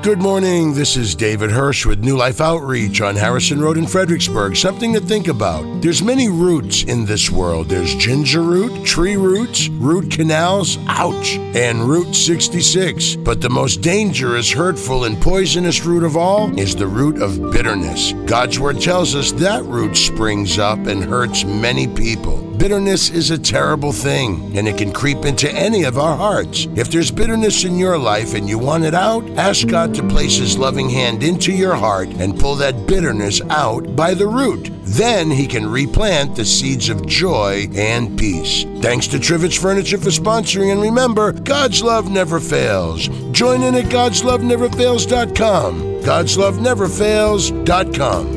Good morning. This is David Hirsch with New Life Outreach on Harrison Road in Fredericksburg. Something to think about. There's many roots in this world. There's ginger root, tree roots, root canals, ouch, and Route 66. But the most dangerous, hurtful, and poisonous root of all is the root of bitterness. God's Word tells us that root springs up and hurts many people. Bitterness is a terrible thing, and it can creep into any of our hearts. If there's bitterness in your life and you want it out, ask God to place His loving hand into your heart and pull that bitterness out by the root. Then He can replant the seeds of joy and peace. Thanks to Trivets Furniture for sponsoring, and remember, God's love never fails. Join in at God'sLoveNeverFails.com. God'sLoveNeverFails.com.